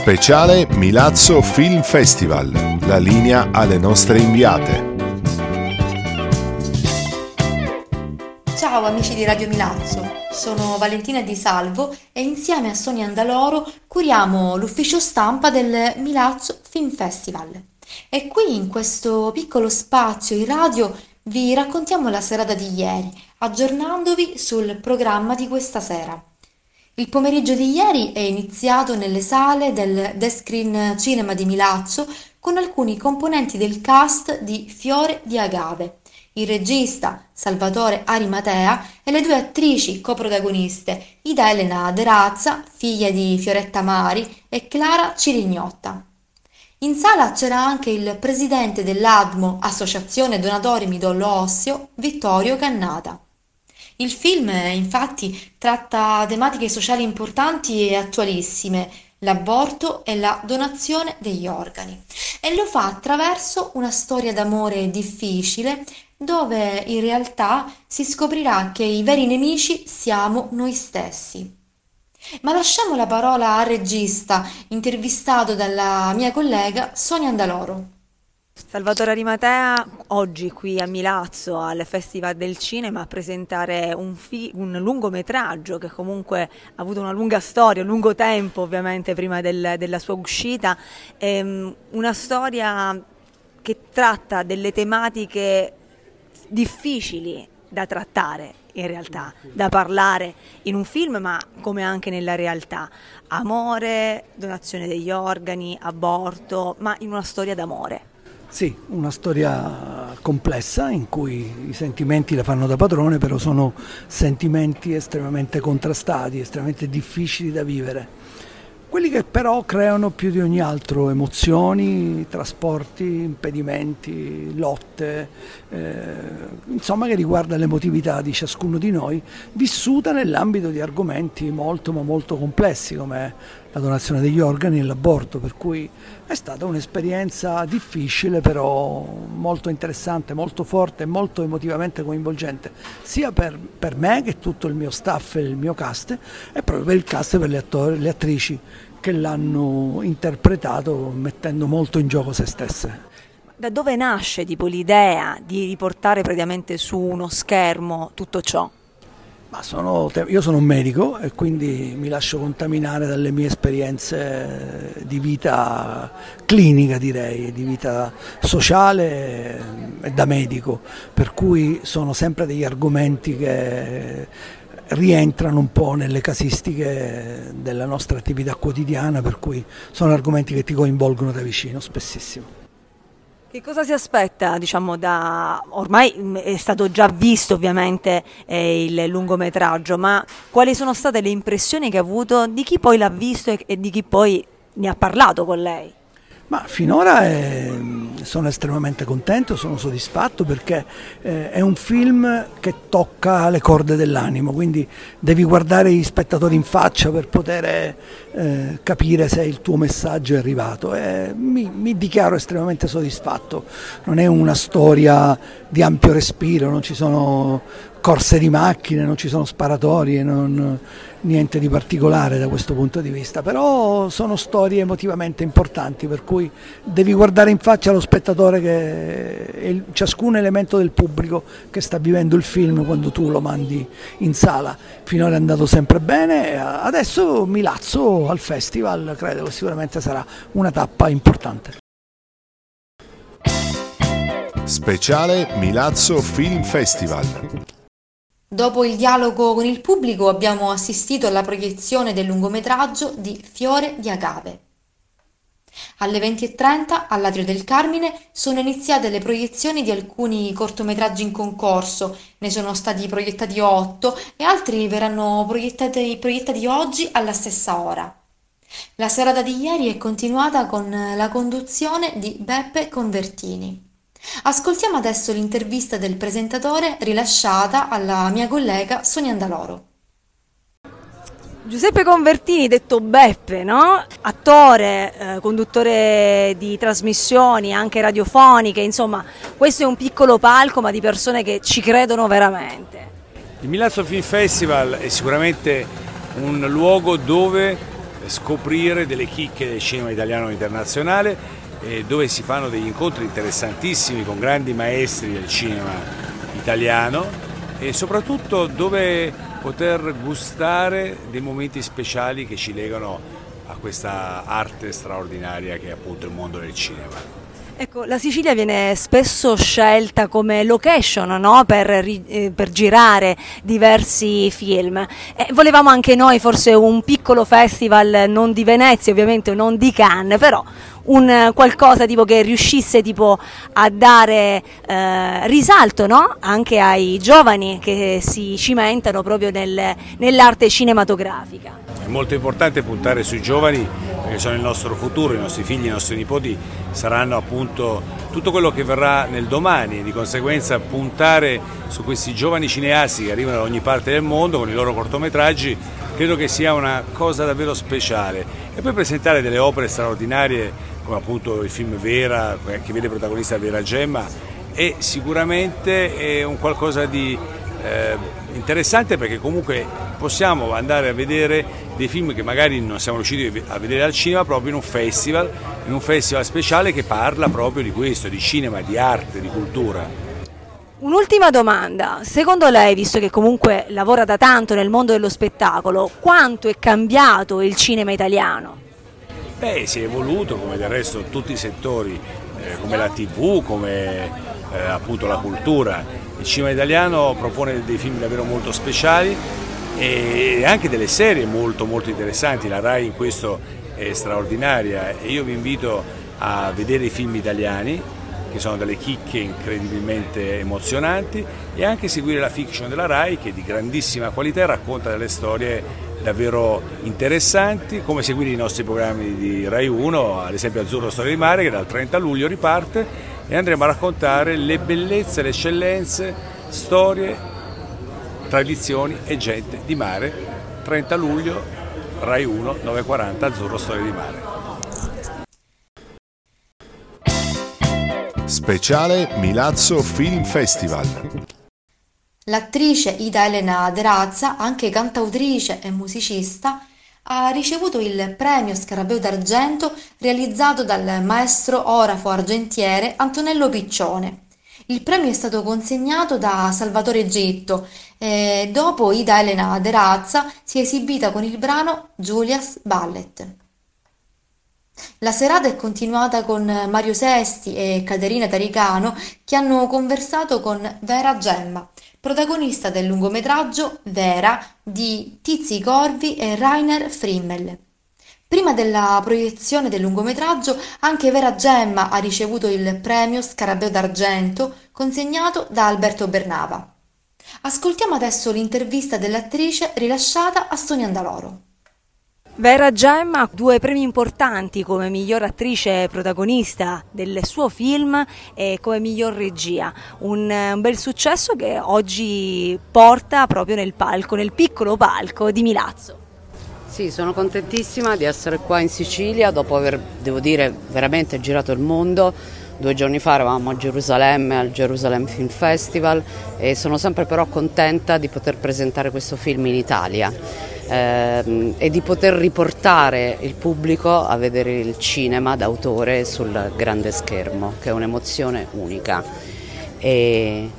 Speciale Milazzo Film Festival. La linea alle nostre inviate. Ciao amici di Radio Milazzo, sono Valentina Di Salvo e insieme a Sonia Andaloro curiamo l'ufficio stampa del Milazzo Film Festival. E qui in questo piccolo spazio in radio vi raccontiamo la serata di ieri, aggiornandovi sul programma di questa sera. Il pomeriggio di ieri è iniziato nelle sale del Descreen Cinema di Milazzo con alcuni componenti del cast di Fiore di Agave, il regista Salvatore Arimatea e le due attrici coprotagoniste Ida Elena De Razza, figlia di Fioretta Mari, e Clara Cirignotta. In sala c'era anche il presidente dell'ADMO, Associazione Donatori Midollo Osseo, Vittorio Cannata. Il film, infatti, tratta tematiche sociali importanti e attualissime, l'aborto e la donazione degli organi, e lo fa attraverso una storia d'amore difficile, dove in realtà si scoprirà che i veri nemici siamo noi stessi. Ma lasciamo la parola al regista, intervistato dalla mia collega Sonia Andaloro. Salvatore Arimatea oggi qui a Milazzo al Festival del Cinema a presentare un lungometraggio che comunque ha avuto una lunga storia, un lungo tempo ovviamente prima della sua uscita, una storia che tratta delle tematiche difficili da trattare in realtà, da parlare in un film ma come anche nella realtà. Amore, donazione degli organi, aborto, ma in una storia d'amore. Sì, una storia complessa in cui i sentimenti la fanno da padrone, però sono sentimenti estremamente contrastati, estremamente difficili da vivere. Quelli che però creano più di ogni altro emozioni, trasporti, impedimenti, lotte, insomma che riguarda l'emotività di ciascuno di noi, vissuta nell'ambito di argomenti molto ma molto complessi come la donazione degli organi e l'aborto, per cui è stata un'esperienza difficile però molto interessante, molto forte e molto emotivamente coinvolgente, sia per me che tutto il mio staff e il mio cast, e proprio per il cast e per gli attori, le attrici che l'hanno interpretato mettendo molto in gioco se stesse. Da dove nasce tipo l'idea di riportare praticamente su uno schermo tutto ciò? Ma io sono un medico e quindi mi lascio contaminare dalle mie esperienze di vita clinica, direi, di vita sociale e da medico, per cui sono sempre degli argomenti che rientrano un po' nelle casistiche della nostra attività quotidiana, per cui sono argomenti che ti coinvolgono da vicino spessissimo. Che cosa si aspetta, diciamo, ormai è stato già visto ovviamente il lungometraggio, ma quali sono state le impressioni che ha avuto di chi poi l'ha visto e di chi poi ne ha parlato con lei? Ma finora sono estremamente contento, sono soddisfatto perché è un film che tocca le corde dell'animo, quindi devi guardare gli spettatori in faccia per poter capire se il tuo messaggio è arrivato. Mi dichiaro estremamente soddisfatto, non è una storia di ampio respiro, non ci sono corse di macchine, non ci sono sparatorie, niente di particolare da questo punto di vista, però sono storie emotivamente importanti, per cui devi guardare in faccia lo spettatore e ciascun elemento del pubblico che sta vivendo il film quando tu lo mandi in sala. Finora è andato sempre bene, adesso Milazzo al festival credo che sicuramente sarà una tappa importante. Speciale Milazzo Film Festival. Dopo il dialogo con il pubblico abbiamo assistito alla proiezione del lungometraggio di Fiore di Agave. Alle 20:30 all'Atrio del Carmine sono iniziate le proiezioni di alcuni cortometraggi in concorso, ne sono stati proiettati 8 e altri verranno proiettati oggi alla stessa ora. La serata di ieri è continuata con la conduzione di Beppe Convertini. Ascoltiamo adesso l'intervista del presentatore rilasciata alla mia collega Sonia Andaloro. Giuseppe Convertini, detto Beppe, no? Attore, conduttore di trasmissioni anche radiofoniche, insomma, questo è un piccolo palco ma di persone che ci credono veramente. Il Milazzo Film Festival è sicuramente un luogo dove scoprire delle chicche del cinema italiano e internazionale, dove si fanno degli incontri interessantissimi con grandi maestri del cinema italiano e soprattutto dove poter gustare dei momenti speciali che ci legano a questa arte straordinaria che è appunto il mondo del cinema. Ecco, la Sicilia viene spesso scelta come location, no? per girare diversi film. Volevamo anche noi forse un piccolo festival, non di Venezia ovviamente, non di Cannes, però un qualcosa tipo che riuscisse tipo a dare risalto, no? Anche ai giovani che si cimentano proprio nell'arte cinematografica. È molto importante puntare sui giovani perché sono il nostro futuro, i nostri figli, i nostri nipoti saranno appunto tutto quello che verrà nel domani e di conseguenza puntare su questi giovani cineasti che arrivano da ogni parte del mondo con i loro cortometraggi credo che sia una cosa davvero speciale e poi presentare delle opere straordinarie come appunto il film Vera che vede protagonista Vera Gemma è sicuramente un qualcosa di interessante perché comunque possiamo andare a vedere dei film che magari non siamo riusciti a vedere al cinema proprio in un festival speciale che parla proprio di questo, di cinema, di arte, di cultura. Un'ultima domanda, secondo lei, visto che comunque lavora da tanto nel mondo dello spettacolo, quanto è cambiato il cinema italiano? Si è evoluto come del resto tutti i settori, come la TV, come appunto la cultura. Il cinema italiano propone dei film davvero molto speciali e anche delle serie molto molto interessanti, la Rai in questo è straordinaria e io vi invito a vedere i film italiani che sono delle chicche incredibilmente emozionanti e anche seguire la fiction della Rai che è di grandissima qualità e racconta delle storie davvero interessanti, come seguire i nostri programmi di Rai 1, ad esempio Azzurro Storia di Mare che dal 30 luglio riparte e andremo a raccontare le bellezze, le eccellenze, storie, tradizioni e gente di mare. 30 luglio, Rai 1, 9:40, Azzurro Storia di Mare. Speciale Milazzo Film Festival. L'attrice Ida Elena De Razza, anche cantautrice e musicista, ha ricevuto il premio Scarabeo d'Argento realizzato dal maestro orafo argentiere Antonello Piccione. Il premio è stato consegnato da Salvatore Gitto e dopo Ida Elena De Razza si è esibita con il brano Julia's Ballet. La serata è continuata con Mario Sesti e Caterina Taricano che hanno conversato con Vera Gemma, protagonista del lungometraggio Vera di Tizi Corvi e Rainer Frimmel. Prima della proiezione del lungometraggio anche Vera Gemma ha ricevuto il premio Scarabeo d'Argento consegnato da Alberto Bernava. Ascoltiamo adesso l'intervista dell'attrice rilasciata a Sonia Andaloro. Vera Gemma, 2 premi importanti come miglior attrice protagonista del suo film e come miglior regia, un bel successo che oggi porta proprio nel palco, nel piccolo palco di Milazzo. Sì, sono contentissima di essere qua in Sicilia dopo aver, devo dire, veramente girato il mondo. 2 giorni fa eravamo a Gerusalemme, al Jerusalem Film Festival e sono sempre però contenta di poter presentare questo film in Italia. E di poter riportare il pubblico a vedere il cinema d'autore sul grande schermo, che è un'emozione unica e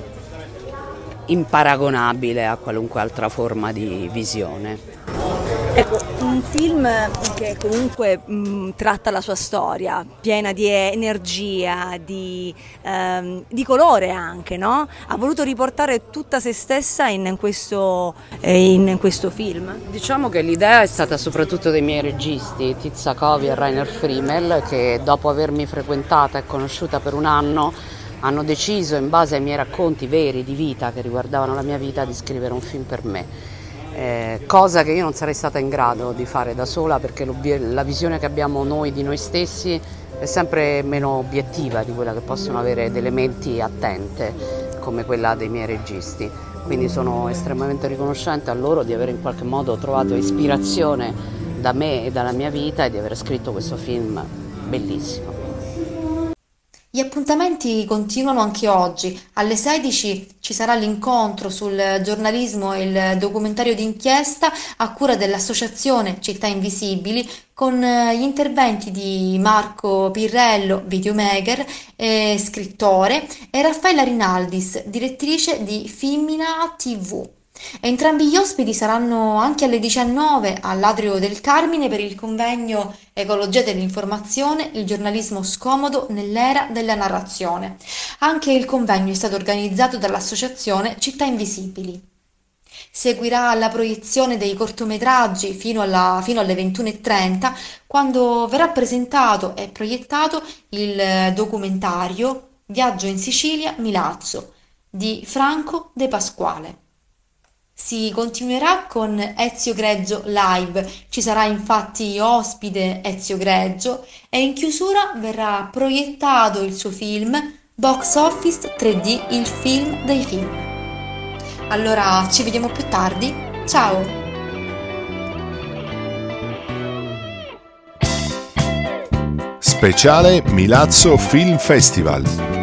imparagonabile a qualunque altra forma di visione. Ecco, un film che comunque tratta la sua storia, piena di energia, di colore anche, no? Ha voluto riportare tutta se stessa in questo film. Diciamo che l'idea è stata soprattutto dei miei registi, Tizza Covi e Rainer Frimmel, che dopo avermi frequentata e conosciuta per un anno hanno deciso, in base ai miei racconti veri di vita che riguardavano la mia vita, di scrivere un film per me. Cosa che io non sarei stata in grado di fare da sola perché la visione che abbiamo noi di noi stessi è sempre meno obiettiva di quella che possono avere delle menti attente come quella dei miei registi. Quindi sono estremamente riconoscente a loro di aver in qualche modo trovato ispirazione da me e dalla mia vita e di aver scritto questo film bellissimo. Gli appuntamenti continuano anche oggi. Alle 16 ci sarà l'incontro sul giornalismo e il documentario d'inchiesta a cura dell'Associazione Città Invisibili con gli interventi di Marco Pirrello, videomaker e scrittore, e Raffaella Rinaldis, direttrice di Femmina TV. Entrambi gli ospiti saranno anche alle 19 all'Atrio del Carmine per il convegno Ecologia dell'informazione, il giornalismo scomodo nell'era della narrazione. Anche il convegno è stato organizzato dall'Associazione Città Invisibili. Seguirà la proiezione dei cortometraggi fino alle 21:30, quando verrà presentato e proiettato il documentario Viaggio in Sicilia, Milazzo di Franco De Pasquale. Si continuerà con Ezio Greggio Live, ci sarà infatti ospite Ezio Greggio e in chiusura verrà proiettato il suo film Box Office 3D, il film dei film. Allora ci vediamo più tardi, ciao! Speciale Milazzo Film Festival.